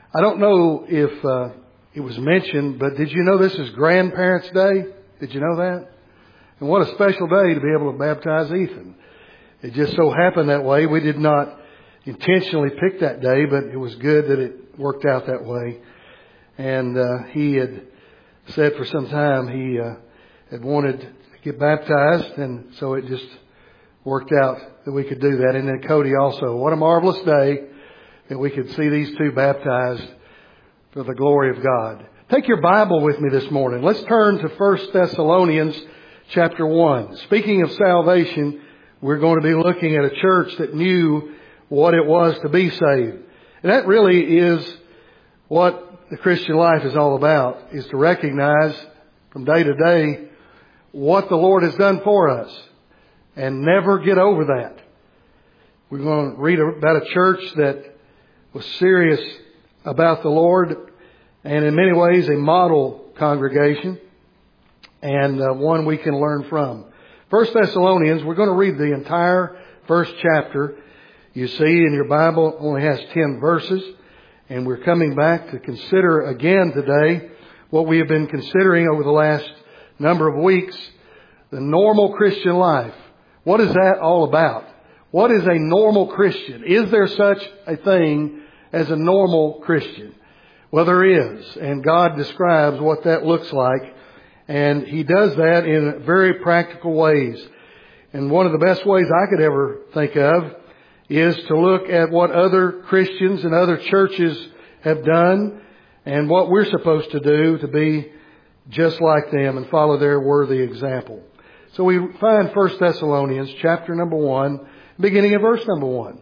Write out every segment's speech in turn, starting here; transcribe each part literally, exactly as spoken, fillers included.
I don't know if uh, it was mentioned, but did you know this is Grandparents' Day? Did you know that? And what a special day to be able to baptize Ethan. It just so happened that way. We did not intentionally pick that day, but it was good that it worked out that way. And uh, he had said for some time he uh, had wanted to get baptized, and so it just worked out that we could do that. And then Cody also. What a marvelous day that we could see these two baptized for the glory of God. Take your Bible with me this morning. Let's turn to First Thessalonians chapter one. Speaking of salvation, we're going to be looking at a church that knew what it was to be saved. And that really is what the Christian life is all about, is to recognize from day to day what the Lord has done for us and never get over that. We're going to read about a church that was serious about the Lord and in many ways a model congregation and uh, one we can learn from. First Thessalonians, we're going to read the entire first chapter. You see in your Bible it only has ten verses, and we're coming back to consider again today what we have been considering over the last number of weeks, the normal Christian life. What is that all about? What is a normal Christian? Is there such a thing as a normal Christian? Well, there is, and God describes what that looks like, and He does that in very practical ways. And one of the best ways I could ever think of is to look at what other Christians and other churches have done and what we're supposed to do to be just like them and follow their worthy example. So we find First Thessalonians chapter number one, beginning of verse number one.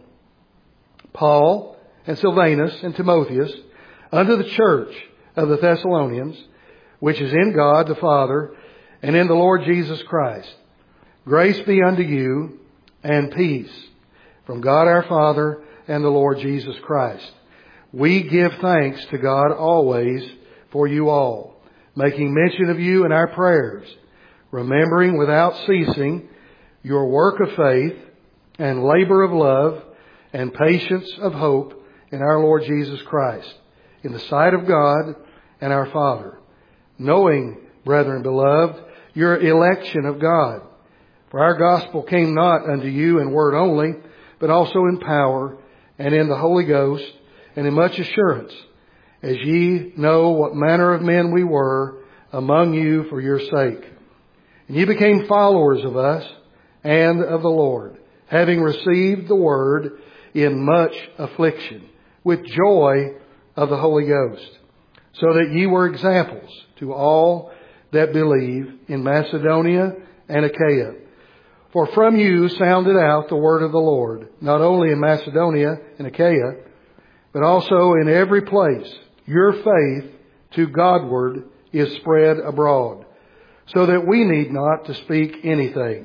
Paul and Silvanus and Timotheus, unto the church of the Thessalonians, which is in God the Father and in the Lord Jesus Christ. Grace be unto you and peace from God our Father and the Lord Jesus Christ. We give thanks to God always for you all, making mention of you in our prayers, remembering without ceasing your work of faith and labor of love and patience of hope in our Lord Jesus Christ, in the sight of God and our Father, knowing, brethren beloved, your election of God. For our gospel came not unto you in word only, but also in power and in the Holy Ghost and in much assurance, as ye know what manner of men we were among you for your sake. And ye became followers of us and of the Lord, having received the word in much affliction, with joy of the Holy Ghost, so that ye were examples to all that believe in Macedonia and Achaia. For from you sounded out the word of the Lord, not only in Macedonia and Achaia, but also in every place. Your faith to Godward is spread abroad, so that we need not to speak anything.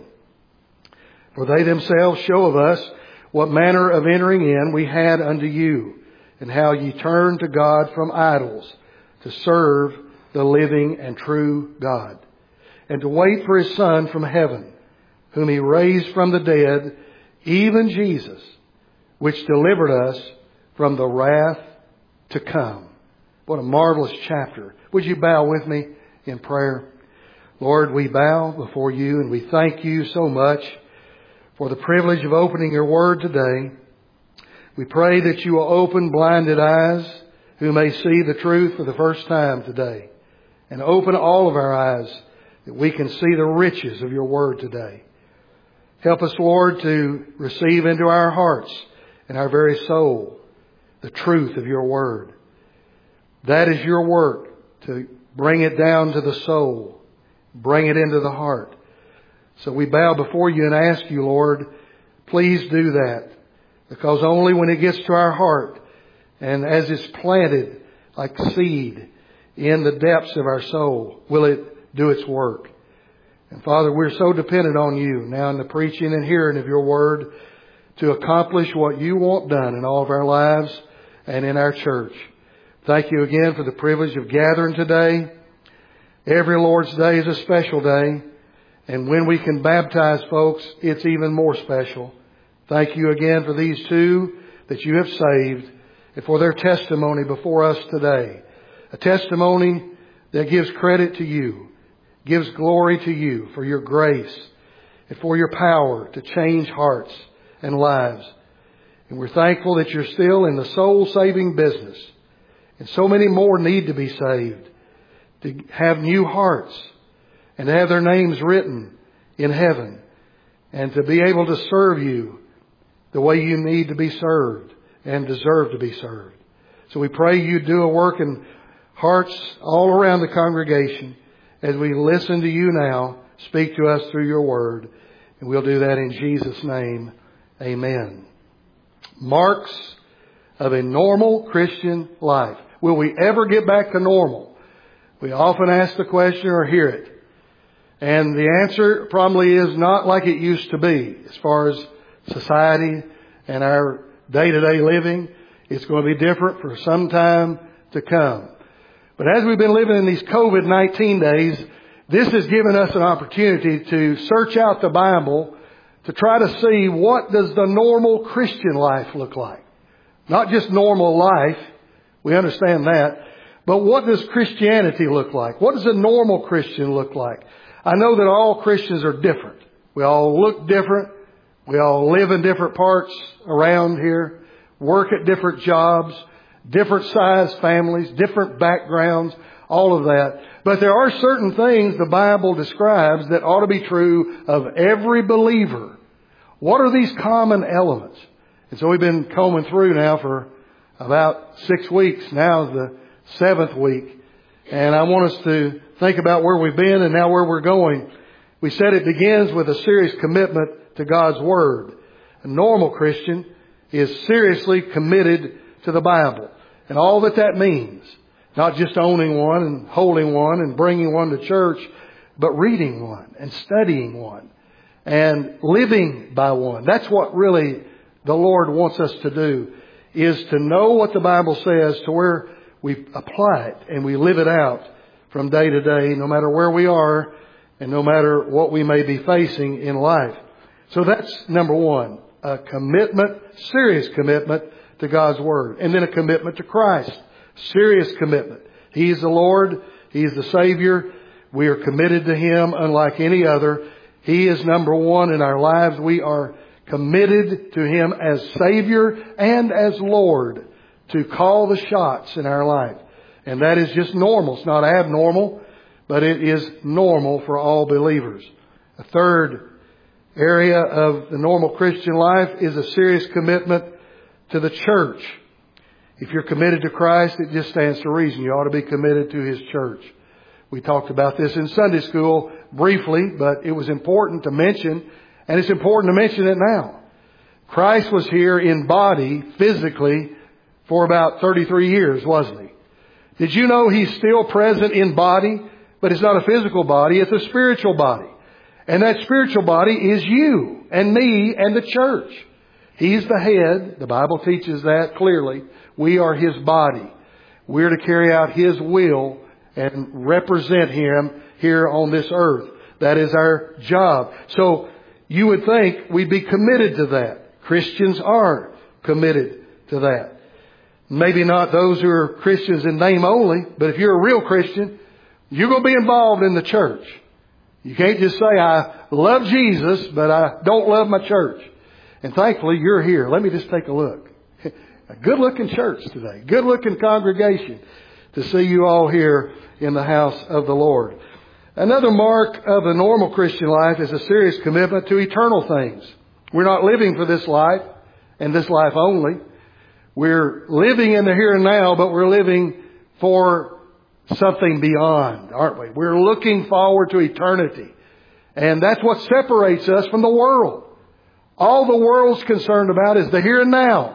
For they themselves show of us what manner of entering in we had unto you, and how ye turned to God from idols to serve the living and true God, and to wait for His Son from heaven, whom He raised from the dead, even Jesus, which delivered us from the wrath to come. What a marvelous chapter. Would you bow with me in prayer? Lord, we bow before you and we thank you so much for the privilege of opening your word today. We pray that you will open blinded eyes who may see the truth for the first time today, and open all of our eyes that we can see the riches of your word today. Help us, Lord, to receive into our hearts and our very soul the truth of your word. That is your work, to bring it down to the soul, bring it into the heart. So we bow before you and ask you, Lord, please do that. Because only when it gets to our heart and as it's planted like seed in the depths of our soul will it do its work. And Father, we're so dependent on you now in the preaching and hearing of your word to accomplish what you want done in all of our lives and in our church. Thank you again for the privilege of gathering today. Every Lord's Day is a special day. And when we can baptize folks, it's even more special. Thank you again for these two that you have saved. and for their testimony before us today. A testimony that gives credit to you, gives glory to you for your grace and for your power to change hearts and lives. And we're thankful that you're still in the soul-saving business. And so many more need to be saved, to have new hearts and to have their names written in heaven and to be able to serve you the way you need to be served and deserve to be served. So we pray you do a work in hearts all around the congregation as we listen to you now. Speak to us through your word. And we'll do that in Jesus' name. Amen. Marks of a normal Christian life. Will we ever get back to normal? We often ask the question or hear it. And the answer probably is not like it used to be as far as society and our day-to-day living. It's going to be different for some time to come. But as we've been living in these COVID nineteen days, this has given us an opportunity to search out the Bible to try to see what does the normal Christian life look like. Not just normal life, we understand that, but what does Christianity look like? What does a normal Christian look like? I know that all Christians are different. We all look different. We all live in different parts around here, work at different jobs, different size families, different backgrounds, all of that. But there are certain things the Bible describes that ought to be true of every believer. What are these common elements? And so we've been combing through now for about six weeks. Now is the seventh week. And I want us to think about where we've been and now where we're going. We said it begins with a serious commitment to God's Word. A normal Christian is seriously committed to the Bible and all that that means. Not just owning one and holding one and bringing one to church, but reading one and studying one and living by one. That's what really the Lord wants us to do, is to know what the Bible says to where we apply it and we live it out from day to day, no matter where we are and no matter what we may be facing in life. So that's number one, a commitment, serious commitment to God's Word. And then a commitment to Christ. Serious commitment. He is the Lord. He is the Savior. We are committed to Him unlike any other. He is number one in our lives. We are committed to Him as Savior and as Lord to call the shots in our life. And that is just normal. It's not abnormal, but it is normal for all believers. A third area of the normal Christian life is a serious commitment to the church. If you're committed to Christ, it just stands to reason. You ought to be committed to His church. We talked about this in Sunday school briefly, but it was important to mention, and it's important to mention it now. Christ was here in body, physically, for about thirty-three years, wasn't He? Did you know He's still present in body? But it's not a physical body, it's a spiritual body. And that spiritual body is you and me and the church. He's the head. The Bible teaches that clearly. We are His body. We're to carry out His will and represent Him here on this earth. That is our job. So you would think we'd be committed to that. Christians are committed to that. Maybe not those who are Christians in name only, but if you're a real Christian, you're going to be involved in the church. You can't just say, I love Jesus, but I don't love my church. And thankfully, you're here. Let me just take a look. A good-looking church today. Good-looking congregation to see you all here in the house of the Lord. Another mark of a normal Christian life is a serious commitment to eternal things. We're not living for this life and this life only. We're living in the here and now, but we're living for something beyond, aren't we? We're looking forward to eternity. And that's what separates us from the world. All the world's concerned about is the here and now.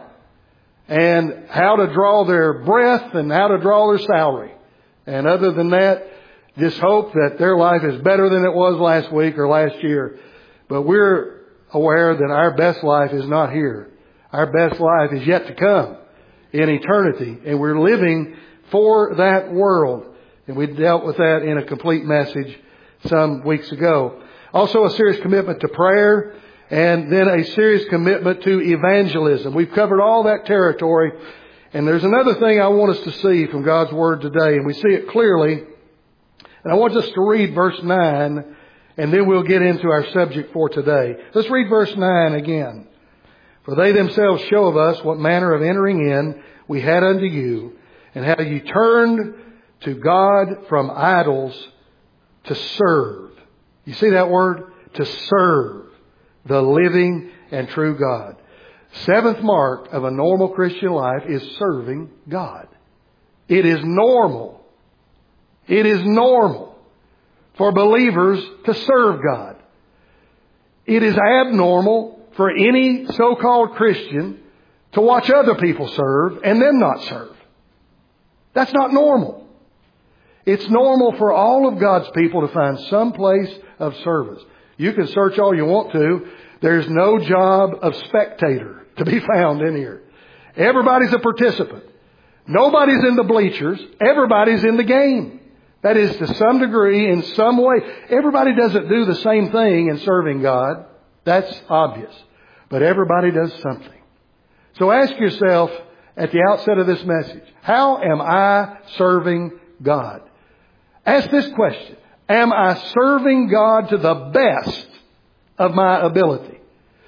And how to draw their breath and how to draw their salary. And other than that, just hope that their life is better than it was last week or last year. But we're aware that our best life is not here. Our best life is yet to come in eternity. And we're living for that world. And we dealt with that in a complete message some weeks ago. Also a serious commitment to prayer. And then a serious commitment to evangelism. We've covered all that territory. And there's another thing I want us to see from God's Word today, and we see it clearly. And I want us to read verse nine, and then we'll get into our subject for today. Let's read verse nine again. For they themselves show of us what manner of entering in we had unto you, and how you turned to God from idols to serve. You see that word? To serve the living and true God. Seventh mark of a normal Christian life is serving God. It is normal. It is normal for believers to serve God. It is abnormal for any so-called Christian to watch other people serve and them not serve. That's not normal. It's normal for all of God's people to find some place of service. You can search all you want to. There's no job of spectator to be found in here. Everybody's a participant. Nobody's in the bleachers. Everybody's in the game. That is, to some degree, in some way. Everybody doesn't do the same thing in serving God. That's obvious. But everybody does something. So ask yourself at the outset of this message, how am I serving God? Ask this question. Am I serving God to the best of my ability?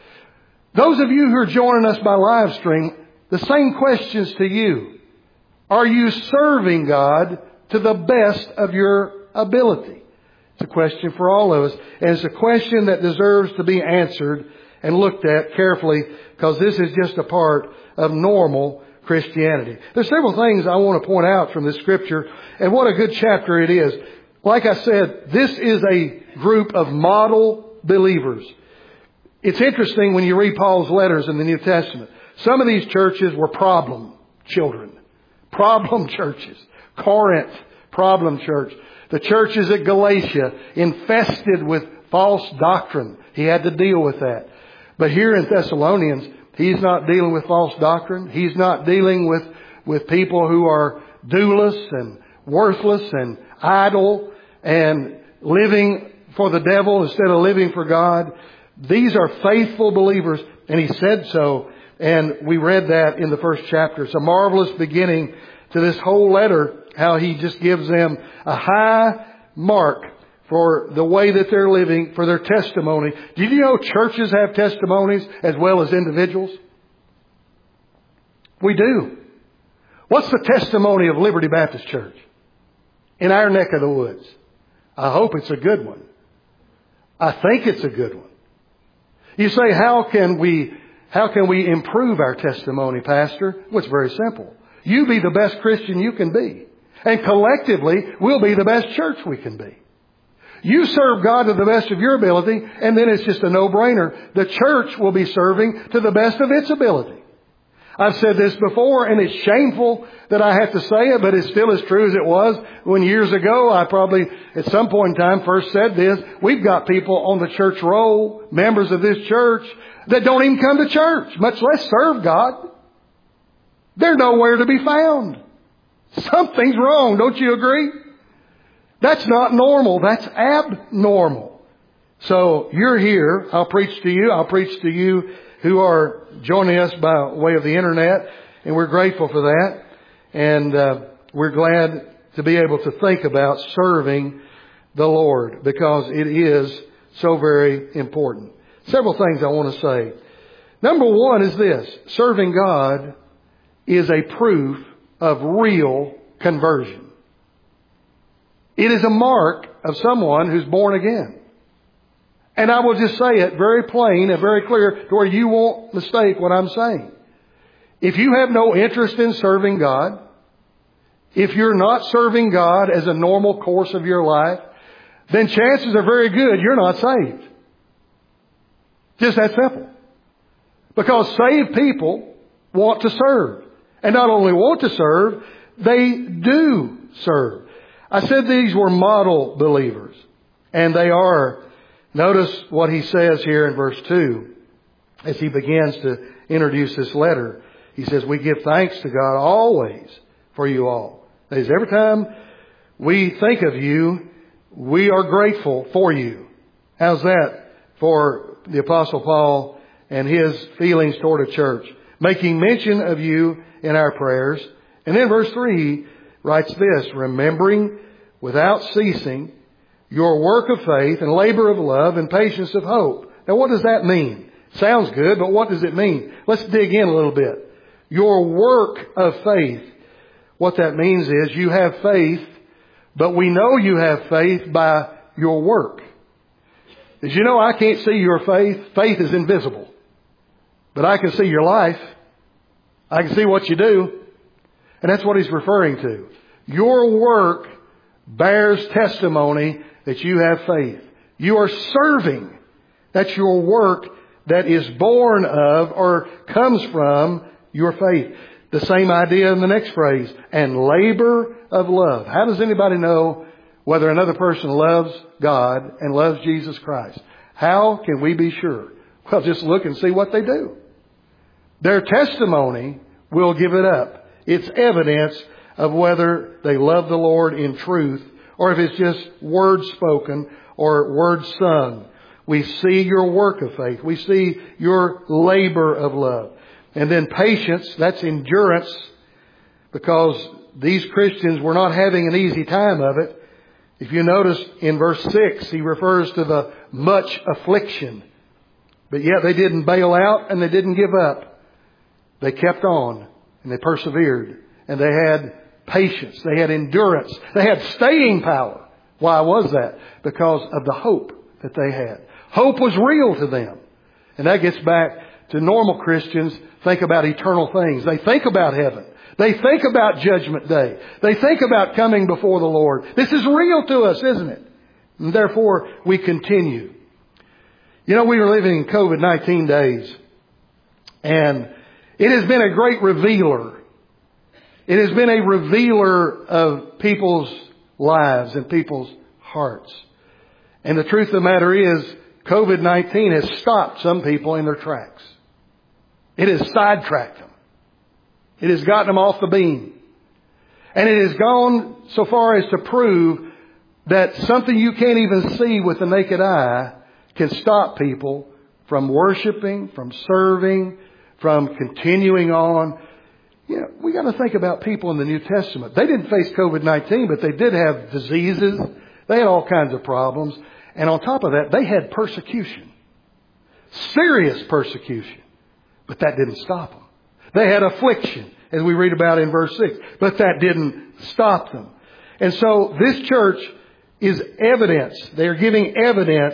Those of you who are joining us by live stream, the same questions to you. Are you serving God to the best of your ability? It's a question for all of us. And it's a question that deserves to be answered and looked at carefully, because this is just a part of normal Christianity. There's several things I want to point out from this scripture, and what a good chapter it is. Like I said, this is a group of model believers. It's interesting when you read Paul's letters in the New Testament. Some of these churches were problem children. Problem churches. Corinth, problem church. The churches at Galatia, infested with false doctrine. He had to deal with that. But here in Thessalonians, he's not dealing with false doctrine. He's not dealing with, with people who are doulas and worthless and idle and living for the devil instead of living for God. These are faithful believers, and he said so. And we read that in the first chapter. It's a marvelous beginning to this whole letter, how he just gives them a high mark for the way that they're living, for their testimony. Did you know churches have testimonies as well as individuals? We do. What's the testimony of Liberty Baptist Church in our neck of the woods? I hope it's a good one. I think it's a good one. You say, how can we, how can we improve our testimony, Pastor? Well, it's very simple. You be the best Christian you can be. And collectively, we'll be the best church we can be. You serve God to the best of your ability, and then it's just a no-brainer. The church will be serving to the best of its ability. I've said this before, and it's shameful that I have to say it, but it's still as true as it was when years ago I probably at some point in time first said this. We've got people on the church roll, members of this church, that don't even come to church, much less serve God. They're nowhere to be found. Something's wrong, don't you agree? That's not normal. That's abnormal. So you're here. I'll preach to you. I'll preach to you who are joining us by way of the internet. And we're grateful for that. And uh, we're glad to be able to think about serving the Lord, because it is so very important. Several things I want to say. Number one is this. Serving God is a proof of real conversion. It is a mark of someone who's born again. And I will just say it very plain and very clear to where you won't mistake what I'm saying. If you have no interest in serving God, if you're not serving God as a normal course of your life, then chances are very good you're not saved. Just that simple. Because saved people want to serve. And not only want to serve, they do serve. I said these were model believers. And they are. Notice what he says here in verse two as he begins to introduce this letter. He says, we give thanks to God always for you all. That is, every time we think of you, we are grateful for you. How's that for the Apostle Paul and his feelings toward a church? making mention of you in our prayers. And then verse three, he writes this, remembering without ceasing your work of faith and labor of love and patience of hope. Now what does that mean? Sounds good, but what does it mean? Let's dig in a little bit. Your work of faith. What that means is you have faith, but we know you have faith by your work. Did you know I can't see your faith? Faith is invisible. But I can see your life. I can see what you do. And that's what he's referring to. Your work bears testimony that you have faith. You are serving. That's your work that is born of or comes from your faith. The same idea in the next phrase. And labor of love. How does anybody know whether another person loves God and loves Jesus Christ? How can we be sure? Well, just look and see what they do. Their testimony will give it up. It's evidence of whether they love the Lord in truth or if it's just words spoken or words sung. We see your work of faith. We see your labor of love. And then patience, that's endurance, because these Christians were not having an easy time of it. If you notice in verse six, he refers to the much affliction. But yet they didn't bail out and they didn't give up. They kept on and they persevered. And they had patience. They had endurance. They had staying power. Why was that? Because of the hope that they had. Hope was real to them. And that gets back to normal Christians think about eternal things. They think about heaven. They think about judgment day. They think about coming before the Lord. This is real to us, isn't it? And therefore, we continue. You know, we were living in COVID nineteen days. And it has been a great revealer. It has been a revealer of people's lives and people's hearts. And the truth of the matter is, COVID nineteen has stopped some people in their tracks. It has sidetracked them. It has gotten them off the beam. And it has gone so far as to prove that something you can't even see with the naked eye can stop people from worshiping, from serving, from continuing on. You know, we got to think about people in the New Testament. They didn't face COVID nineteen, but they did have diseases. They had all kinds of problems. And on top of that, they had persecution. Serious persecution. But that didn't stop them. They had affliction, as we read about in verse six. But that didn't stop them. And so this church is evidence. They're giving evidence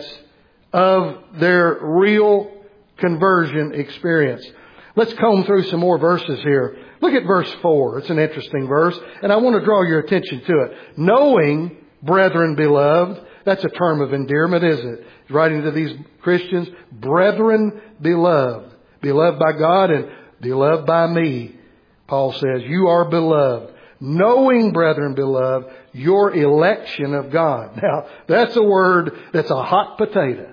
of their real conversion experience. Let's comb through some more verses here. Look at verse four. It's an interesting verse. And I want to draw your attention to it. Knowing, brethren beloved, that's a term of endearment, isn't it? He's writing to these Christians, brethren beloved. Beloved by God and beloved by me. Paul says, you are beloved. Knowing, brethren beloved, your election of God. Now, that's a word that's a hot potato.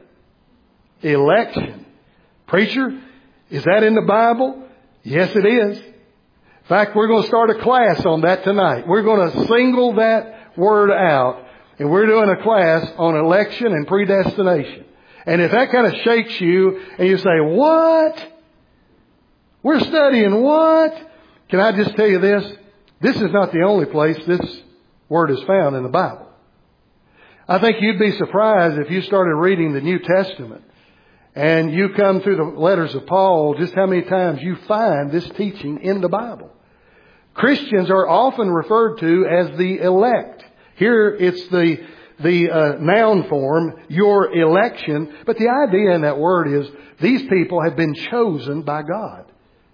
Election. Preacher, is that in the Bible? Yes, it is. In fact, we're going to start a class on that tonight. We're going to single that word out. And we're doing a class on election and predestination. And if that kind of shakes you and you say, what? We're studying what? Can I just tell you this? This is not the only place this word is found in the Bible. I think you'd be surprised if you started reading the New Testament and you come through the letters of Paul, just how many times you find this teaching in the Bible. Christians are often referred to as the elect. Here it's the the uh, noun form, your election. But the idea in that word is these people have been chosen by God.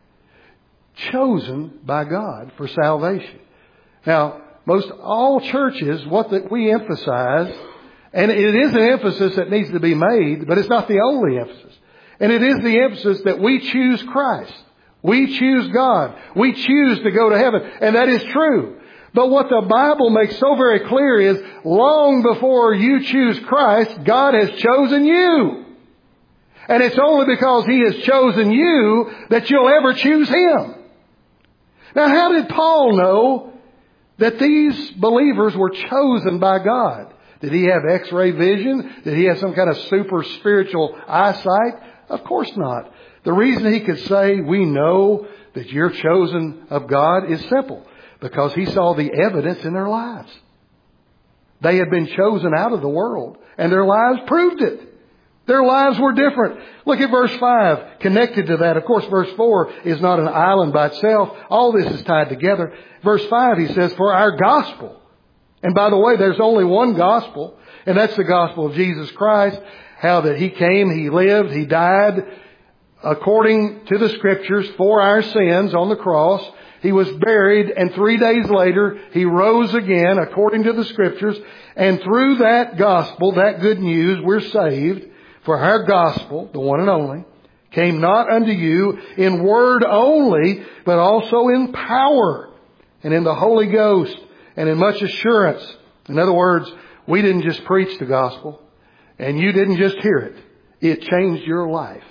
Chosen by God for salvation. Now, most all churches, what that we emphasize, and it is an emphasis that needs to be made, but it's not the only emphasis. And it is the emphasis that we choose Christ. We choose God. We choose to go to heaven. And that is true. But what the Bible makes so very clear is, long before you choose Christ, God has chosen you. And it's only because He has chosen you that you'll ever choose Him. Now, how did Paul know that these believers were chosen by God? Did he have X-ray vision? Did he have some kind of super spiritual eyesight? Of course not. The reason he could say, we know that you're chosen of God is simple. Because He saw the evidence in their lives. They had been chosen out of the world, and their lives proved it. Their lives were different. Look at verse five. Connected to that, of course, verse four is not an island by itself. All this is tied together. Verse five, he says, for our gospel. And by the way, there's only one gospel, and that's the gospel of Jesus Christ. How that He came, He lived, He died according to the Scriptures for our sins on the cross. He was buried, and three days later, He rose again according to the Scriptures. And through that gospel, that good news, we're saved. For our gospel, the one and only, came not unto you in word only, but also in power and in the Holy Ghost and in much assurance. In other words, we didn't just preach the gospel, and you didn't just hear it. It changed your life.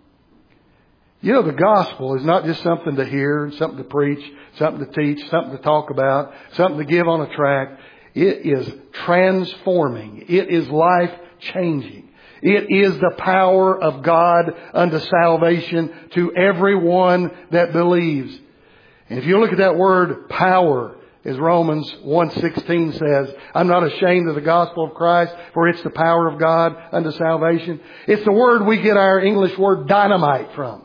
You know, the gospel is not just something to hear, something to preach, something to teach, something to talk about, something to give on a tract. It is transforming. It is life-changing. It is the power of God unto salvation to everyone that believes. And if you look at that word power, as Romans one sixteen says, I'm not ashamed of the gospel of Christ, for it's the power of God unto salvation. It's the word we get our English word dynamite from.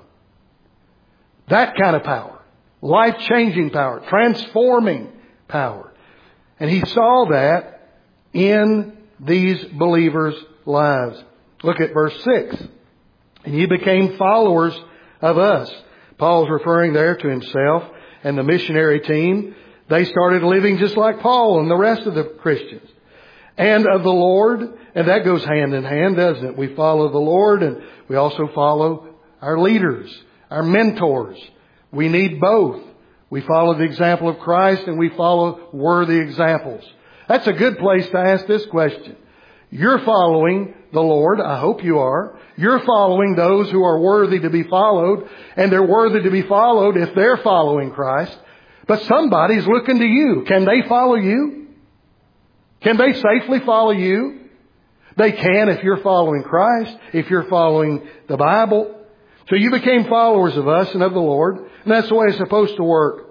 That kind of power. Life-changing power. Transforming power. And He saw that in these believers' lives. Look at verse six. And ye became followers of us. Paul's referring there to himself and the missionary team. They started living just like Paul and the rest of the Christians. And of the Lord. And that goes hand in hand, doesn't it? We follow the Lord, and we also follow our leaders, our mentors. We need both. We follow the example of Christ, and we follow worthy examples. That's a good place to ask this question. You're following the Lord. I hope you are. You're following those who are worthy to be followed. And they're worthy to be followed if they're following Christ. But somebody's looking to you. Can they follow you? Can they safely follow you? They can if you're following Christ, if you're following the Bible. So you became followers of us and of the Lord. And that's the way it's supposed to work.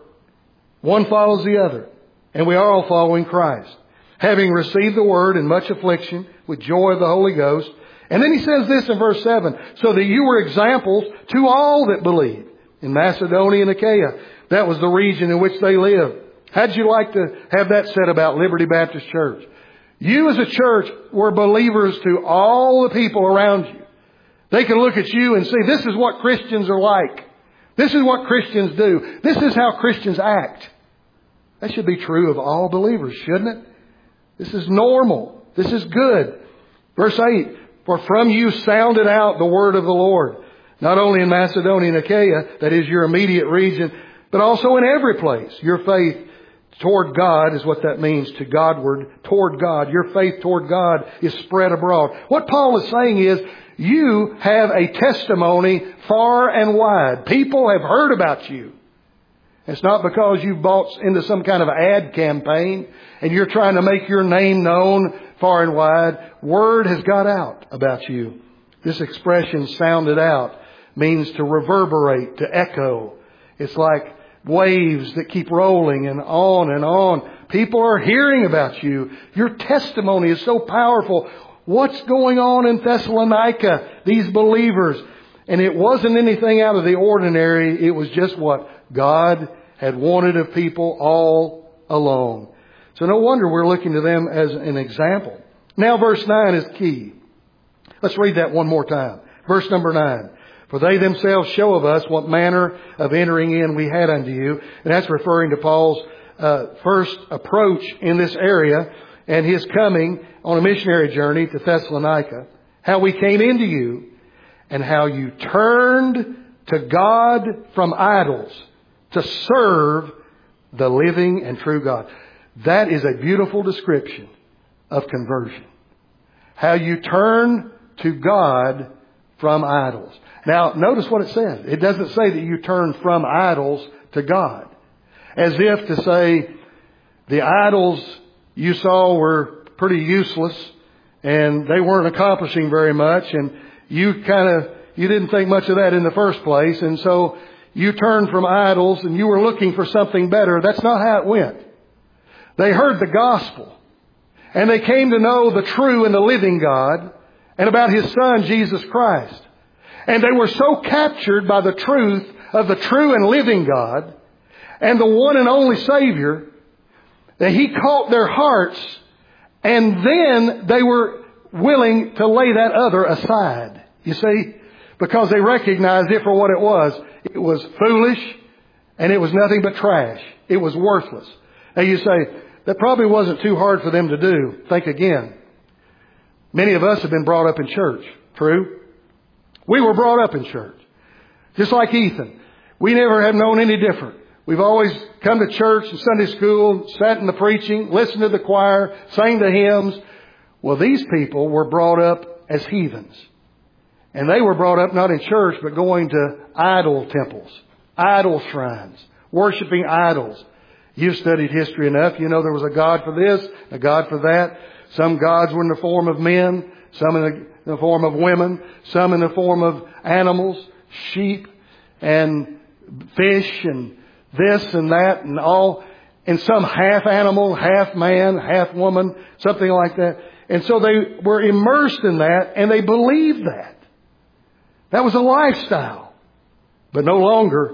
One follows the other. And we are all following Christ. Having received the word in much affliction with joy of the Holy Ghost. And then he says this in verse seven. So that you were examples to all that believe. In Macedonia and Achaia. That was the region in which they lived. How'd you like to have that said about Liberty Baptist Church? You as a church were believers to all the people around you. They can look at you and see, this is what Christians are like. This is what Christians do. This is how Christians act. That should be true of all believers, shouldn't it? This is normal. This is good. Verse eight, for from you sounded out the word of the Lord, not only in Macedonia and Achaia, that is your immediate region, but also in every place. Your faith toward God is what that means, to Godward, toward God. Your faith toward God is spread abroad. What Paul is saying is, you have a testimony far and wide. People have heard about you. It's not because you've bought into some kind of ad campaign and you're trying to make your name known far and wide. Word has got out about you. This expression, sounded out, means to reverberate, to echo. It's like waves that keep rolling and on and on. People are hearing about you. Your testimony is so powerful. What's going on in Thessalonica? These believers. And it wasn't anything out of the ordinary. It was just what God had wanted of people all along. So no wonder we're looking to them as an example. Now verse nine is key. Let's read that one more time. Verse number nine. For they themselves show of us what manner of entering in we had unto you. And that's referring to Paul's uh, first approach in this area and his coming on a missionary journey to Thessalonica. How we came into you and how you turned to God from idols to serve the living and true God. That is a beautiful description of conversion. How you turn to God from idols. Now, notice what it says. It doesn't say that you turn from idols to God. As if to say the idols you saw were pretty useless and they weren't accomplishing very much, and you kind of, you didn't think much of that in the first place, and so you turned from idols and you were looking for something better. That's not how it went. They heard the gospel and they came to know the true and the living God and about His Son, Jesus Christ. And they were so captured by the truth of the true and living God and the one and only Savior that He caught their hearts, and then they were willing to lay that other aside. You see? Because they recognized it for what it was. It was foolish and it was nothing but trash. It was worthless. Now you say, that probably wasn't too hard for them to do. Think again. Many of us have been brought up in church. True? We were brought up in church. Just like Ethan. We never have known any different. We've always come to church and Sunday school, sat in the preaching, listened to the choir, sang the hymns. Well, these people were brought up as heathens. And they were brought up not in church, but going to idol temples, idol shrines, worshiping idols. You've studied history enough. You know there was a God for this, a God for that. Some gods were in the form of men, some in the, in the form of women, some in the form of animals, sheep and fish and this and that and all. And some half animal, half man, half woman, something like that. And so they were immersed in that and they believed that. That was a lifestyle. But no longer.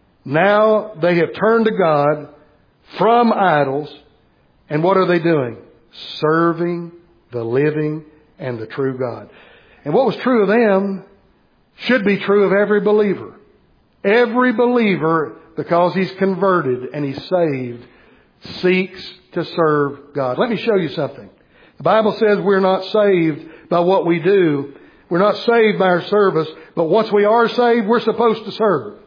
Now they have turned to God from idols. And what are they doing? Serving the living and the true God. And what was true of them should be true of every believer. Every believer, because he's converted and he's saved, seeks to serve God. Let me show you something. The Bible says we're not saved by what we do. We're not saved by our service. But once we are saved, we're supposed to serve.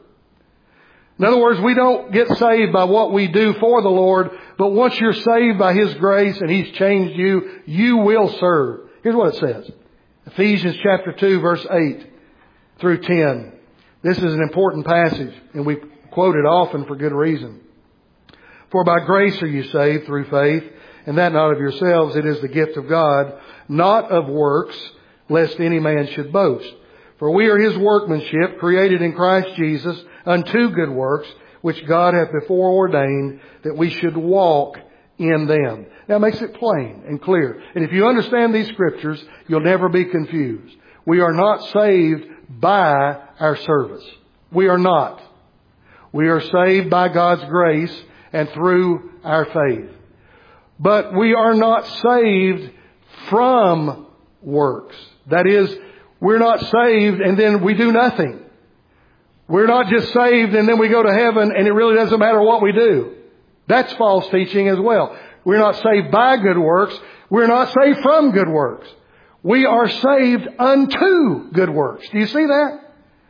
In other words, we don't get saved by what we do for the Lord. But once you're saved by His grace and He's changed you, you will serve. Here's what it says. Ephesians chapter two, verse eight through ten. This is an important passage, and we quote it often for good reason. For by grace are you saved through faith, and that not of yourselves, it is the gift of God, not of works, lest any man should boast. For we are His workmanship, created in Christ Jesus, unto good works, which God hath before ordained that we should walk in them. Now it makes it plain and clear. And if you understand these scriptures, you'll never be confused. We are not saved by our service. We are not. We are saved by God's grace and through our faith. But we are not saved from works. That is, we're not saved and then we do nothing. We're not just saved and then we go to heaven and it really doesn't matter what we do. That's false teaching as well. We're not saved by good works. We're not saved from good works. We are saved unto good works. Do you see that?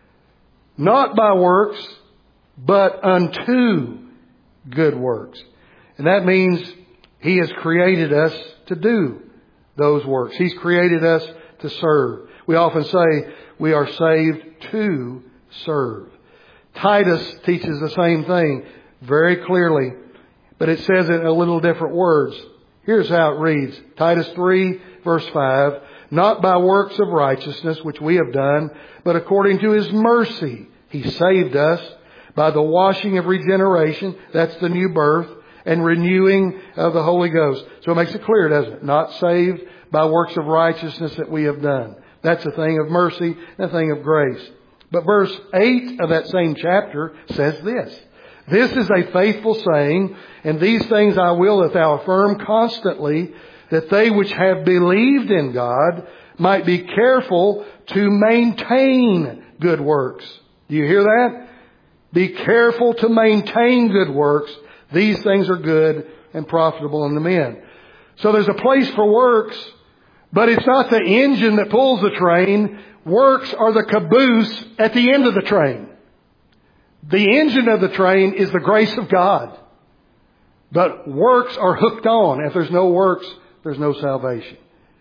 Not by works, but unto good works. And that means He has created us to do those works. He's created us to serve. We often say we are saved to serve. Titus teaches the same thing very clearly, but it says it in a little different words. Here's how it reads. Titus three, verse five. Not by works of righteousness which we have done, but according to His mercy He saved us by the washing of regeneration. That's the new birth. And renewing of the Holy Ghost. So it makes it clear, doesn't it? Not saved by works of righteousness that we have done. That's a thing of mercy and a thing of grace. But verse eight of that same chapter says this. This is a faithful saying, and these things I will that thou affirm constantly, that they which have believed in God might be careful to maintain good works. Do you hear that? Be careful to maintain good works. These things are good and profitable unto men. So there's a place for works, but it's not the engine that pulls the train. Works are the caboose at the end of the train. The engine of the train is the grace of God. But works are hooked on. If there's no works, there's no salvation.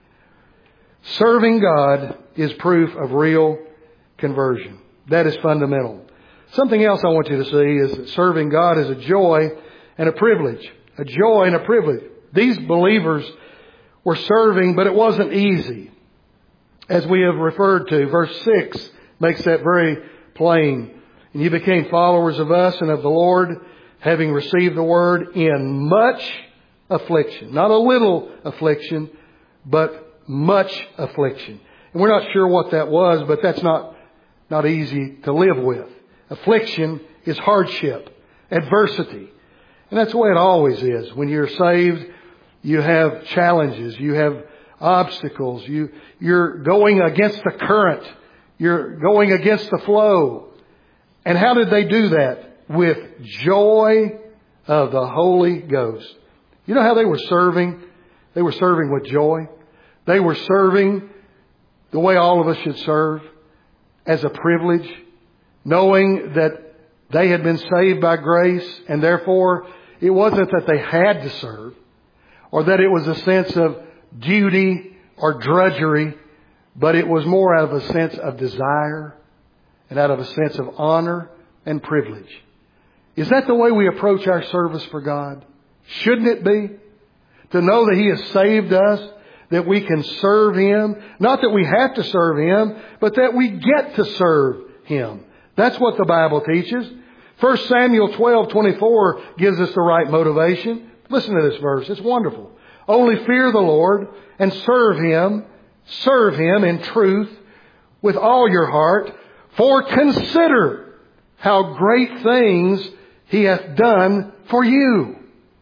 Serving God is proof of real conversion. That is fundamental. Something else I want you to see is that serving God is a joy and a privilege. A joy and a privilege. These believers were serving, but it wasn't easy. As we have referred to, verse six makes that very plain. And you became followers of us and of the Lord, having received the word in much affliction. Not a little affliction, but much affliction. And we're not sure what that was, but that's not, not easy to live with. Affliction is hardship, adversity. And that's the way it always is. When you're saved, you have challenges, you have obstacles, you, you're going against the current, you're going against the flow. And how did they do that? With joy of the Holy Ghost. You know how they were serving? They were serving with joy. They were serving the way all of us should serve, as a privilege, knowing that they had been saved by grace, and therefore it wasn't that they had to serve, or that it was a sense of duty or drudgery, but it was more out of a sense of desire and out of a sense of honor and privilege. Is that the way we approach our service for God? Shouldn't it be? To know that He has saved us, that we can serve Him. Not that we have to serve Him, but that we get to serve Him. That's what the Bible teaches. First Samuel twelve twenty-four gives us the right motivation. Listen to this verse. It's wonderful. Only fear the Lord and serve Him. Serve Him in truth with all your heart. For consider how great things He hath done for you.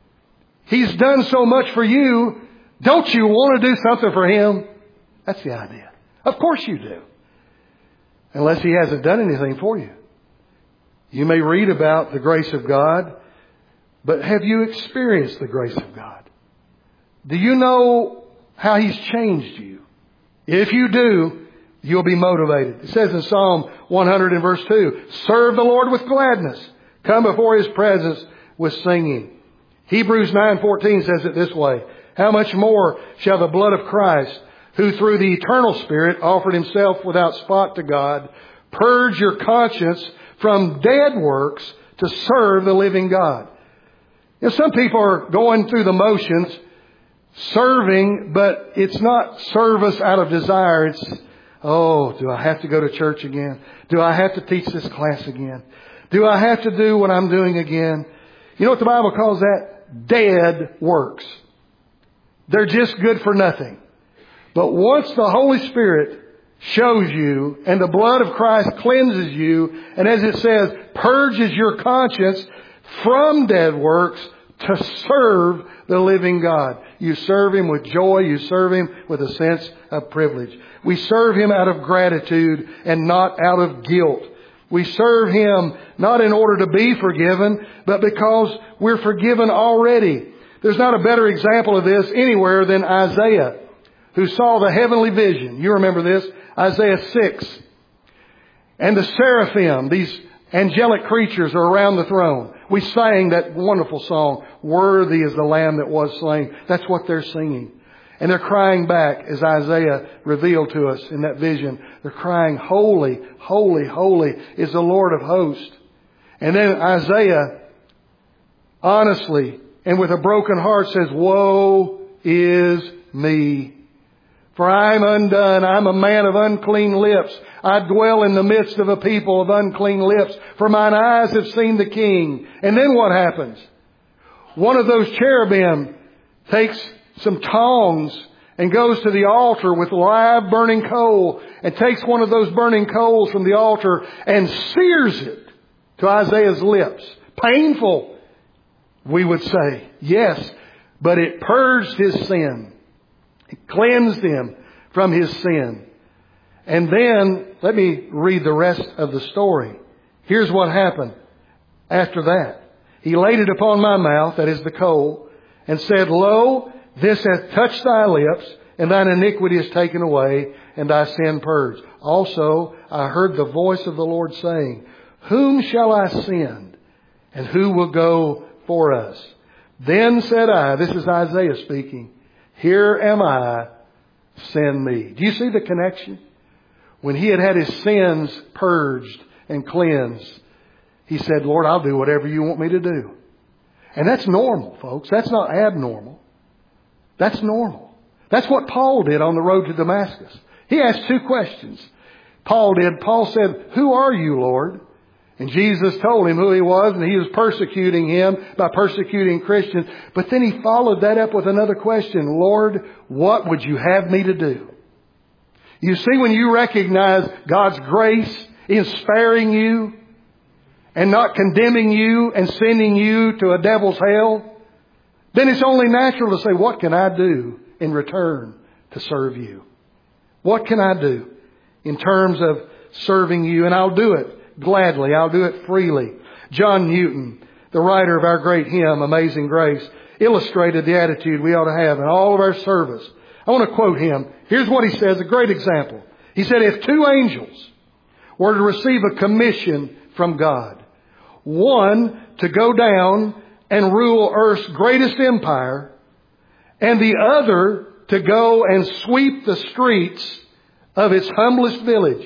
He's done so much for you. Don't you want to do something for Him? That's the idea. Of course you do. Unless He hasn't done anything for you. You may read about the grace of God, but have you experienced the grace of God? Do you know how He's changed you? If you do, you'll be motivated. It says in Psalm one hundred and verse two, serve the Lord with gladness. Come before His presence with singing. Hebrews nine fourteen says it this way, how much more shall the blood of Christ, who through the eternal Spirit offered Himself without spot to God, purge your conscience from dead works to serve the living God. You know, some people are going through the motions, serving, but it's not service out of desire. It's, oh, do I have to go to church again? Do I have to teach this class again? Do I have to do what I'm doing again? You know what the Bible calls that? Dead works. They're just good for nothing. But once the Holy Spirit shows you and the blood of Christ cleanses you, and as it says, purges your conscience from dead works to serve the living God. You serve Him with joy. You serve Him with a sense of privilege. We serve Him out of gratitude and not out of guilt. We serve Him not in order to be forgiven, but because we're forgiven already. There's not a better example of this anywhere than Isaiah, who saw the heavenly vision. You remember this? Isaiah six. And the seraphim, these angelic creatures, are around the throne. We sang that wonderful song, worthy is the Lamb that was slain. That's what they're singing. And they're crying back, as Isaiah revealed to us in that vision. They're crying, holy, holy, holy is the Lord of hosts. And then Isaiah, honestly and with a broken heart, says, woe is me. For I am undone. I'm a man of unclean lips. I dwell in the midst of a people of unclean lips. For mine eyes have seen the King. And then what happens? One of those cherubim takes some tongs and goes to the altar with live burning coal and takes one of those burning coals from the altar and sears it to Isaiah's lips. Painful, we would say. Yes, but it purged his sin. It cleansed him from his sin. And then, let me read the rest of the story. Here's what happened after that. He laid it upon my mouth, that is the coal, and said, lo, this hath touched thy lips, and thine iniquity is taken away, and thy sin purged. Also, I heard the voice of the Lord saying, whom shall I send, and who will go for us? Then said I, this is Isaiah speaking, here am I, send me. Do you see the connection? When he had had his sins purged and cleansed, he said, Lord, I'll do whatever you want me to do. And that's normal, folks. That's not abnormal. That's normal. That's what Paul did on the road to Damascus. He asked two questions. Paul did. Paul said, who are you, Lord? And Jesus told him who he was, and he was persecuting him by persecuting Christians. But then he followed that up with another question. Lord, what would you have me to do? You see, when you recognize God's grace in sparing you and not condemning you and sending you to a devil's hell, then it's only natural to say, what can I do in return to serve you? What can I do in terms of serving you? And I'll do it gladly. I'll do it freely. John Newton, the writer of our great hymn, Amazing Grace, illustrated the attitude we ought to have in all of our service. I want to quote him. Here's what he says, a great example. He said, if two angels were to receive a commission from God, one to go down and rule earth's greatest empire, and the other to go and sweep the streets of its humblest village,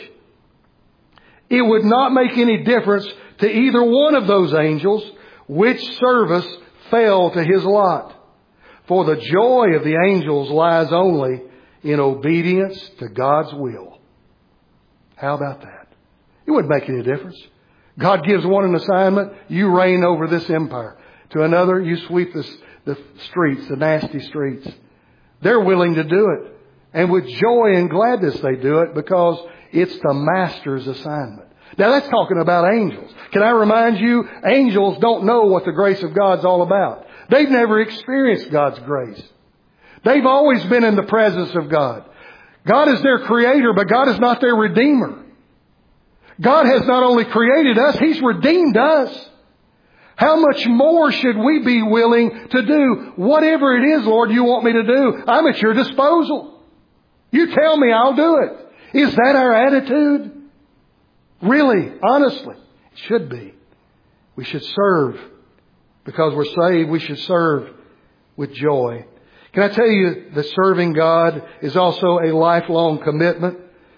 it would not make any difference to either one of those angels which service fell to his lot. For the joy of the angels lies only in obedience to God's will. How about that? It wouldn't make any difference. God gives one an assignment, you reign over this empire. To another, you sweep the, the streets, the nasty streets. They're willing to do it. And with joy and gladness they do it because it's the Master's assignment. Now that's talking about angels. Can I remind you, angels don't know what the grace of God's all about. They've never experienced God's grace. They've always been in the presence of God. God is their creator, but God is not their redeemer. God has not only created us, He's redeemed us. How much more should we be willing to do whatever it is, Lord, you want me to do? I'm at your disposal. You tell me, I'll do it. Is that our attitude? Really, honestly, it should be. We should serve because we're saved. We should serve with joy. Can I tell you that serving God is also a lifelong commitment?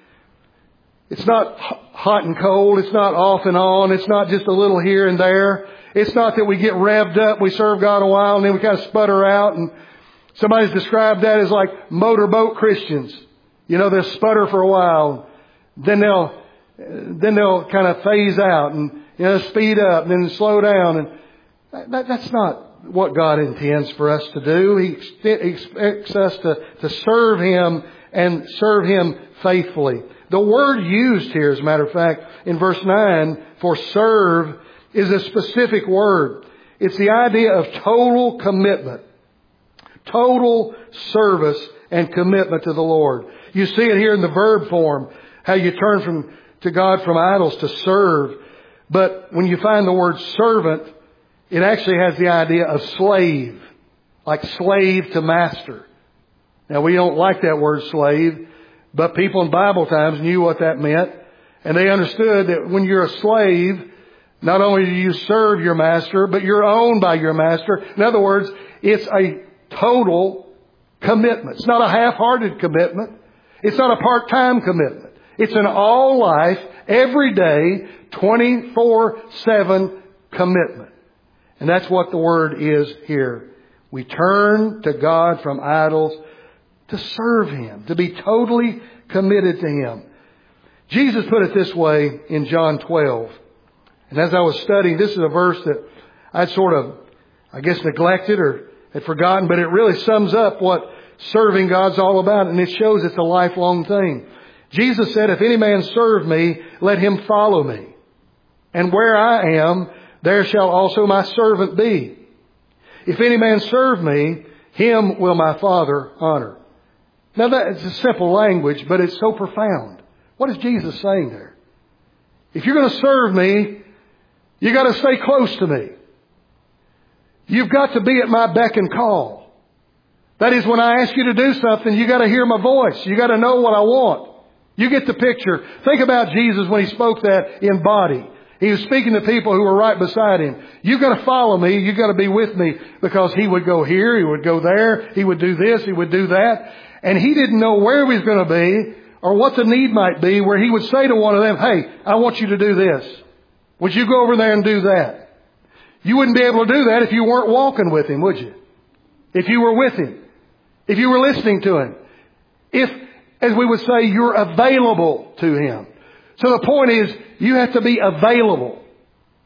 It's not hot and cold. It's not off and on. It's not just a little here and there. It's not that we get revved up, we serve God a while, and then we kind of sputter out. And somebody's described that as like motorboat Christians. You know, they'll sputter for a while, then they'll then they'll kind of phase out and, you know, speed up and then slow down. And that, that's not what God intends for us to do. He expects us to, to serve Him and serve Him faithfully. The word used here, as a matter of fact, in verse nine for serve is a specific word. It's the idea of total commitment. Total service and commitment to the Lord. You see it here in the verb form, how you turn from to God from idols to serve. But when you find the word servant, it actually has the idea of slave. Like slave to master. Now we don't like that word slave, but people in Bible times knew what that meant. And they understood that when you're a slave, not only do you serve your master, but you're owned by your master. In other words, it's a total commitment. It's not a half-hearted commitment. It's not a part-time commitment. It's an all-life, everyday, twenty-four seven commitment. And that's what the word is here. We turn to God from idols to serve Him, to be totally committed to Him. Jesus put it this way in John twelve. And as I was studying, this is a verse that I'd sort of, I guess, neglected or had forgotten, but it really sums up what serving God's all about, and it shows it's a lifelong thing. Jesus said, if any man serve me, let him follow me. And where I am, there shall also my servant be. If any man serve me, him will my Father honor. Now that's a simple language, but it's so profound. What is Jesus saying there? If you're going to serve me, you got to stay close to me. You've got to be at my beck and call. That is, when I ask you to do something, you got to hear my voice. You got to know what I want. You get the picture. Think about Jesus when He spoke that in body. He was speaking to people who were right beside Him. You've got to follow me. You've got to be with me, because He would go here. He would go there. He would do this. He would do that. And He didn't know where He was going to be or what the need might be, where He would say to one of them, hey, I want you to do this. Would you go over there and do that? You wouldn't be able to do that if you weren't walking with Him, would you? If you were with Him. If you were listening to Him. If, as we would say, you're available to Him. So the point is, you have to be available.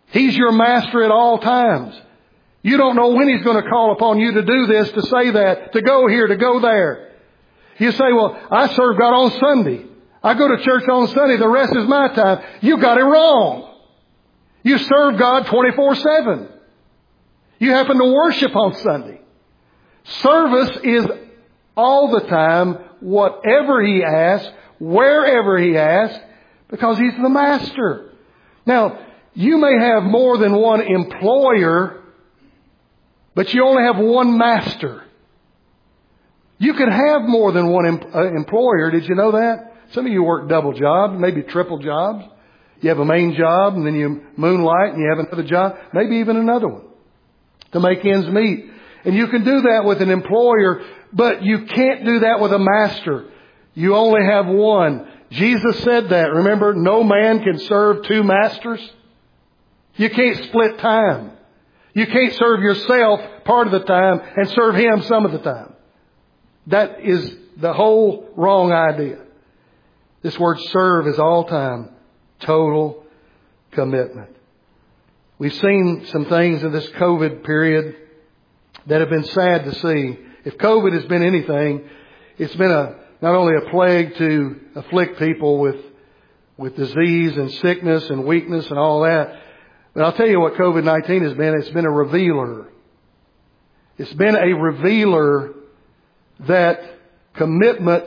He's your master at all times. You don't know when He's going to call upon you to do this, to say that, to go here, to go there. You say, well, I serve God on Sunday. I go to church on Sunday. The rest is my time. You got it wrong. You serve God twenty-four seven. You happen to worship on Sunday. Service is all the time, whatever He asks, wherever He asks, because He's the master. Now, you may have more than one employer, but you only have one master. You could have more than one em- uh, employer. Did you know that? Some of you work double jobs, maybe triple jobs. You have a main job and then you moonlight and you have another job, maybe even another one to make ends meet. And you can do that with an employer, but you can't do that with a master. You only have one. Jesus said that. Remember, no man can serve two masters. You can't split time. You can't serve yourself part of the time and serve Him some of the time. That is the whole wrong idea. This word serve is all time. Total commitment. We've seen some things in this COVID period that have been sad to see. If COVID has been anything, it's been a not only a plague to afflict people with with disease and sickness and weakness and all that, but I'll tell you what COVID nineteen has been. It's been a revealer. It's been a revealer that commitment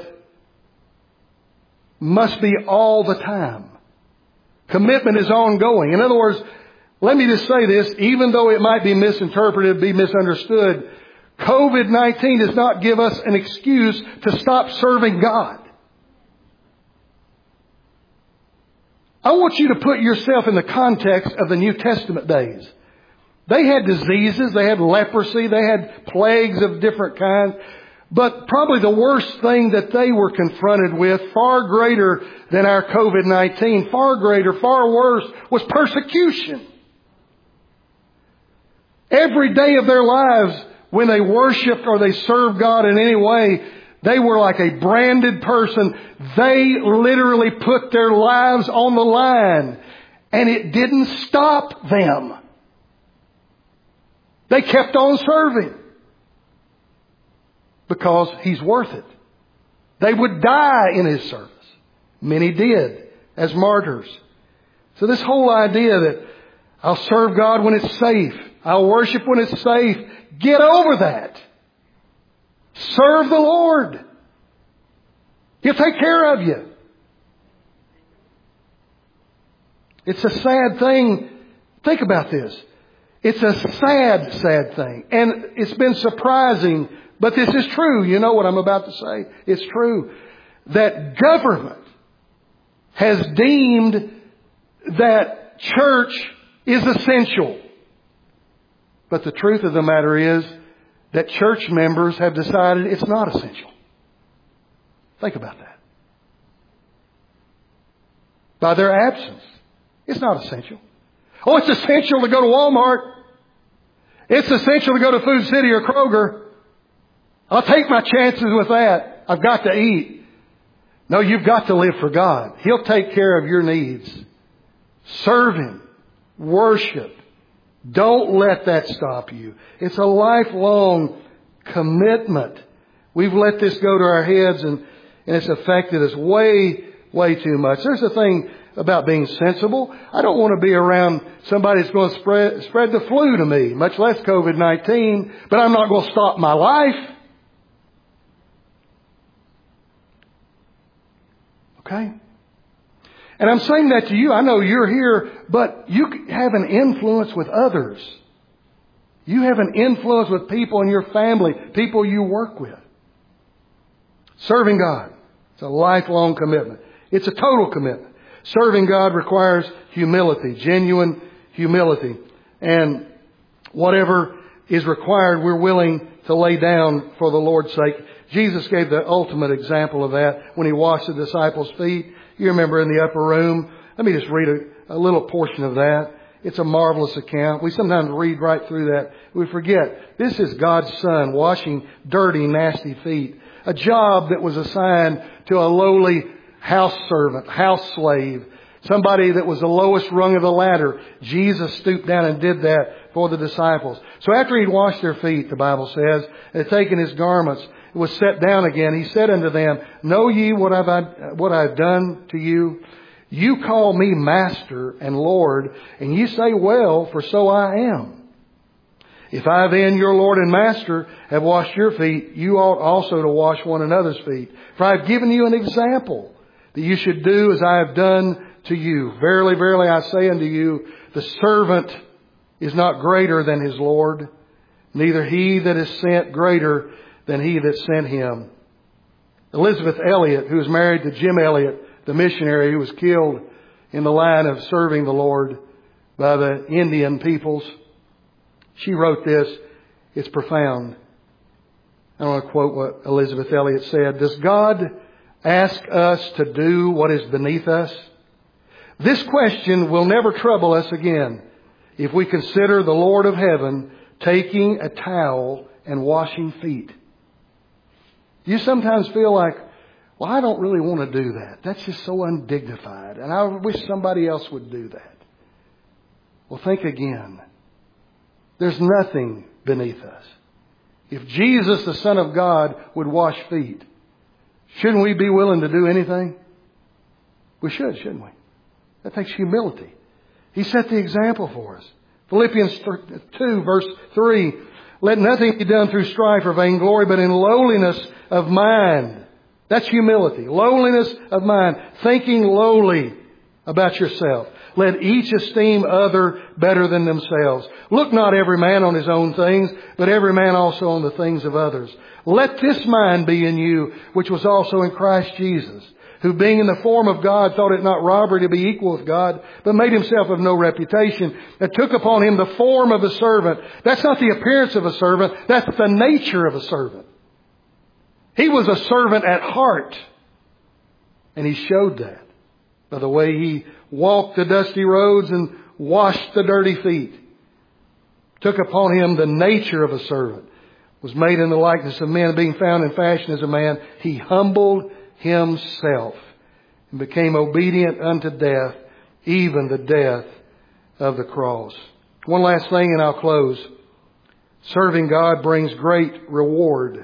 must be all the time. Commitment is ongoing. In other words, let me just say this, even though it might be misinterpreted, be misunderstood, COVID nineteen does not give us an excuse to stop serving God. I want you to put yourself in the context of the New Testament days. They had diseases, they had leprosy, they had plagues of different kinds. But probably the worst thing that they were confronted with, far greater than our COVID nineteen, far greater, far worse, was persecution. Every day of their lives, when they worshiped or they served God in any way, they were like a branded person. They literally put their lives on the line, and it didn't stop them. They kept on serving because He's worth it. They would die in His service. Many did as martyrs. So this whole idea that I'll serve God when it's safe, I'll worship when it's safe, get over that. Serve the Lord. He'll take care of you. It's a sad thing. Think about this. It's a sad, sad thing. And it's been surprising, but this is true. You know what I'm about to say? It's true. That government has deemed that church is essential. But the truth of the matter is that church members have decided it's not essential. Think about that. By their absence, it's not essential. Oh, it's essential to go to Walmart. It's essential to go to Food City or Kroger. I'll take my chances with that. I've got to eat. No, you've got to live for God. He'll take care of your needs. Serve Him. Worship. Don't let that stop you. It's a lifelong commitment. We've let this go to our heads and, and it's affected us way, way too much. There's a thing about being sensible. I don't want to be around somebody that's going to spread, spread the flu to me, much less COVID nineteen, but I'm not going to stop my life. Okay? And I'm saying that to you. I know you're here, but you have an influence with others. You have an influence with people in your family, people you work with. Serving God. It's a lifelong commitment. It's a total commitment. Serving God requires humility, genuine humility. And whatever is required, we're willing to lay down for the Lord's sake. Jesus gave the ultimate example of that when He washed the disciples' feet. You remember in the upper room. Let me just read a, a little portion of that. It's a marvelous account. We sometimes read right through that. We forget. This is God's Son washing dirty, nasty feet. A job that was assigned to a lowly house servant, house slave. Somebody that was the lowest rung of the ladder. Jesus stooped down and did that for the disciples. So after he'd washed their feet, the Bible says, and had taken his garments, was set down again, he said unto them, Know ye what I've, what I've done to you? You call me Master and Lord, and ye say, Well, for so I am. If I then, your Lord and Master, have washed your feet, you ought also to wash one another's feet. For I have given you an example, that you should do as I have done to you. Verily, verily, I say unto you, the servant is not greater than his Lord, neither he that is sent greater than he that sent him. Elizabeth Elliot, who was married to Jim Elliot, the missionary who was killed in the line of serving the Lord by the Indian peoples, she wrote this. It's profound. I want to quote what Elizabeth Elliot said. Does God ask us to do what is beneath us? This question will never trouble us again if we consider the Lord of heaven taking a towel and washing feet. Do you sometimes feel like, well, I don't really want to do that. That's just so undignified. And I wish somebody else would do that. Well, think again. There's nothing beneath us. If Jesus, the Son of God, would wash feet, shouldn't we be willing to do anything? We should, shouldn't we? That takes humility. He set the example for us. Philippians two, verse three. Let nothing be done through strife or vainglory, but in lowliness of mind. That's humility. Lowliness of mind. Thinking lowly about yourself. Let each esteem other better than themselves. Look not every man on his own things, but every man also on the things of others. Let this mind be in you, which was also in Christ Jesus, who being in the form of God thought it not robbery to be equal with God, but made himself of no reputation, and took upon him the form of a servant. That's not the appearance of a servant. That's the nature of a servant. He was a servant at heart. And he showed that by the way he walked the dusty roads and washed the dirty feet. Took upon him the nature of a servant. Was made in the likeness of men, being found in fashion as a man. He humbled himself and became obedient unto death, even the death of the cross. One last thing and I'll close. Serving God brings great reward.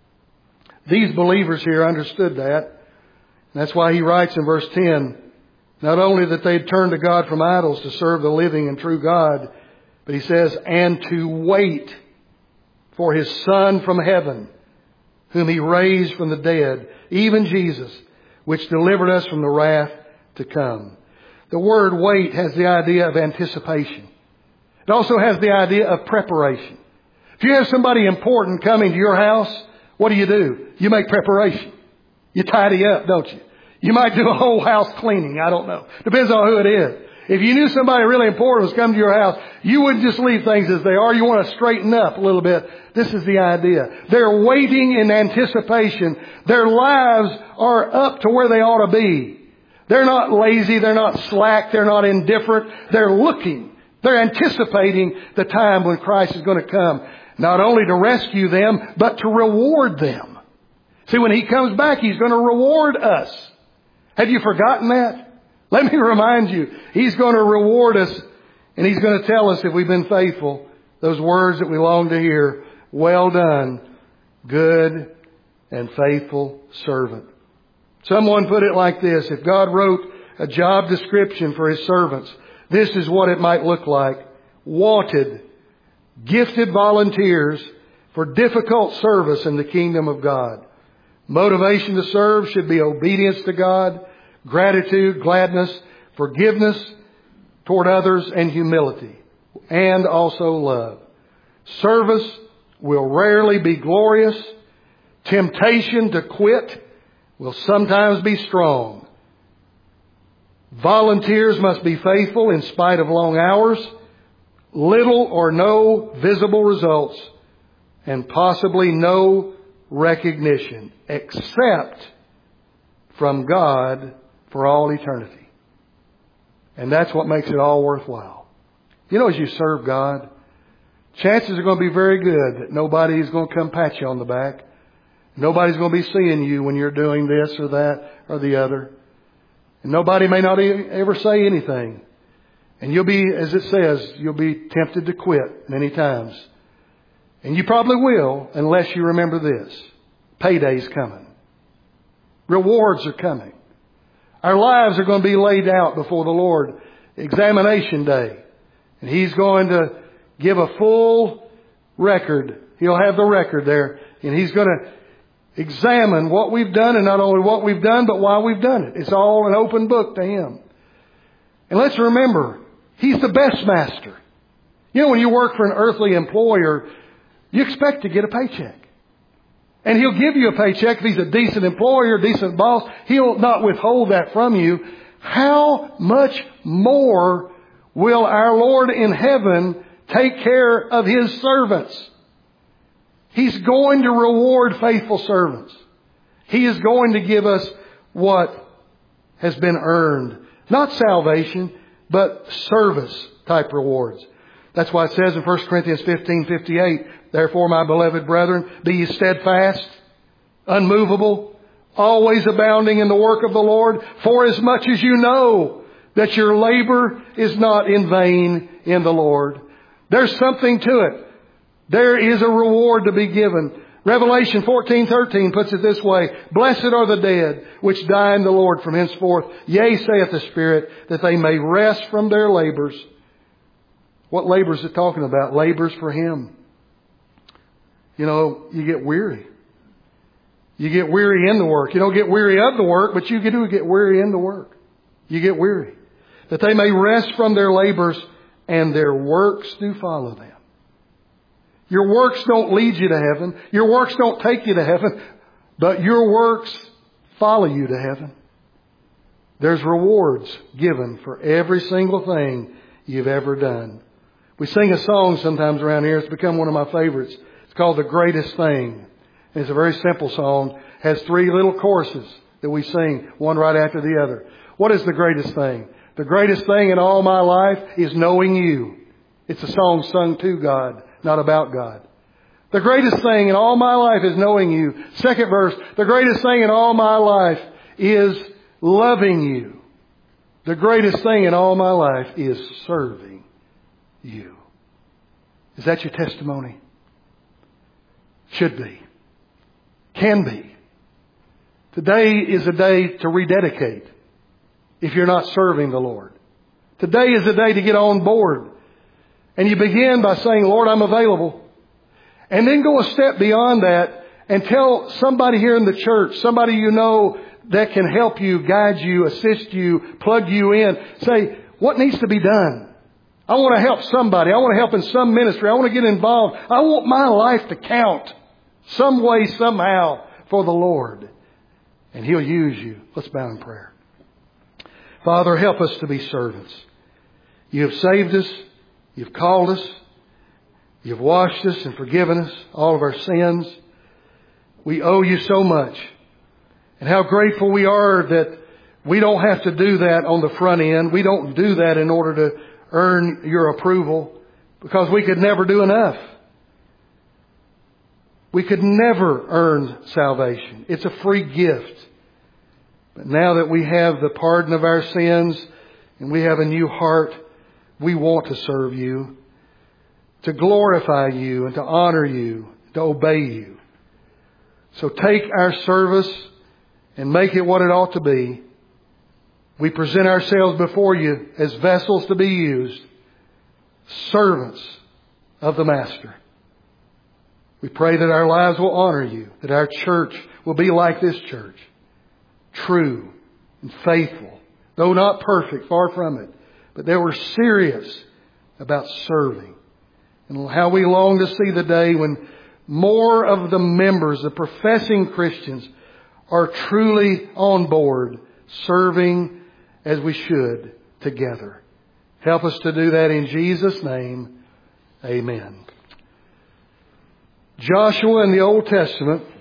These believers here understood that. That's why he writes in verse ten, not only that they had turned to God from idols to serve the living and true God, but he says, and to wait for his Son from heaven, whom he raised from the dead, even Jesus, which delivered us from the wrath to come. The word wait has the idea of anticipation. It also has the idea of preparation. If you have somebody important coming to your house, what do you do? You make preparation. You tidy up, don't you? You might do a whole house cleaning. I don't know. Depends on who it is. If you knew somebody really important was coming to your house, you wouldn't just leave things as they are. You want to straighten up a little bit. This is the idea. They're waiting in anticipation. Their lives are up to where they ought to be. They're not lazy. They're not slack. They're not indifferent. They're looking. They're anticipating the time when Christ is going to come. Not only to rescue them, but to reward them. See, when He comes back, He's going to reward us. Have you forgotten that? Let me remind you, He's going to reward us, and He's going to tell us if we've been faithful, those words that we long to hear, well done, good and faithful servant. Someone put it like this, if God wrote a job description for His servants, this is what it might look like. Wanted, gifted volunteers for difficult service in the kingdom of God. Motivation to serve should be obedience to God, gratitude, gladness, forgiveness toward others, and humility, and also love. Service will rarely be glorious. Temptation to quit will sometimes be strong. Volunteers must be faithful in spite of long hours, little or no visible results, and possibly no recognition except from God for all eternity. And that's what makes it all worthwhile. You know, as you serve God, chances are going to be very good that nobody's going to come pat you on the back. Nobody's going to be seeing you when you're doing this or that or the other. And nobody may not ever say anything. And you'll be, as it says, you'll be tempted to quit many times. And you probably will, unless you remember this. Payday's coming. Rewards are coming. Our lives are going to be laid out before the Lord. Examination day. And He's going to give a full record. He'll have the record there. And He's going to examine what we've done, and not only what we've done, but why we've done it. It's all an open book to Him. And let's remember, He's the best master. You know, when you work for an earthly employer, you expect to get a paycheck. And He'll give you a paycheck if He's a decent employer, decent boss. He'll not withhold that from you. How much more will our Lord in heaven take care of His servants? He's going to reward faithful servants. He is going to give us what has been earned. Not salvation, but service type rewards. That's why it says in First Corinthians fifteen fifty-eight, therefore, my beloved brethren, be ye steadfast, unmovable, always abounding in the work of the Lord, for as much as you know that your labor is not in vain in the Lord. There's something to it. There is a reward to be given. Revelation fourteen thirteen puts it this way, blessed are the dead which die in the Lord from henceforth. Yea, saith the Spirit, that they may rest from their labors. What labor is it talking about? Labors for Him. You know, you get weary. You get weary in the work. You don't get weary of the work, but you do get weary in the work. You get weary. That they may rest from their labors, and their works do follow them. Your works don't lead you to heaven. Your works don't take you to heaven. But your works follow you to heaven. There's rewards given for every single thing you've ever done. We sing a song sometimes around here. It's become one of my favorites. It's called The Greatest Thing. It's a very simple song. It has three little choruses that we sing, one right after the other. What is the greatest thing? The greatest thing in all my life is knowing You. It's a song sung to God, not about God. The greatest thing in all my life is knowing You. Second verse, the greatest thing in all my life is loving You. The greatest thing in all my life is serving You. Is that your testimony? Should be. Can be. Today is a day to rededicate if you're not serving the Lord. Today is a day to get on board. And you begin by saying, Lord, I'm available. And then go a step beyond that and tell somebody here in the church, somebody you know that can help you, guide you, assist you, plug you in. Say, what needs to be done? I want to help somebody. I want to help in some ministry. I want to get involved. I want my life to count some way, somehow for the Lord. And He'll use you. Let's bow in prayer. Father, help us to be servants. You have saved us. You've called us. You've washed us and forgiven us all of our sins. We owe You so much. And how grateful we are that we don't have to do that on the front end. We don't do that in order to earn Your approval, because we could never do enough. We could never earn salvation. It's a free gift. But now that we have the pardon of our sins and we have a new heart, we want to serve You, to glorify You and to honor You, to obey You. So take our service and make it what it ought to be. We present ourselves before You as vessels to be used, servants of the Master. We pray that our lives will honor You, that our church will be like this church, true and faithful, though not perfect, far from it. But they were serious about serving. And how we long to see the day when more of the members, the professing Christians, are truly on board, serving as we should together. Help us to do that in Jesus' name. Amen. Joshua in the Old Testament